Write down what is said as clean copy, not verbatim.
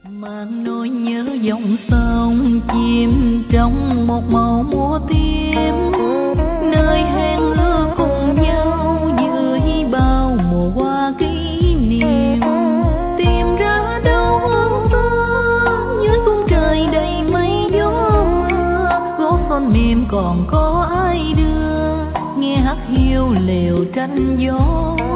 mang nỗi nhớ dòng sông chìm trong một màu mua tím, nơi hẹn ước cùng nhau dưới bao mùa hoa kỷ niệm. Tìm ra đâu hôm qua dưới cung trời đầy mây gió mưa, gỗ son mềm còn có ai đưa nghe hắt hiu lều tranh gió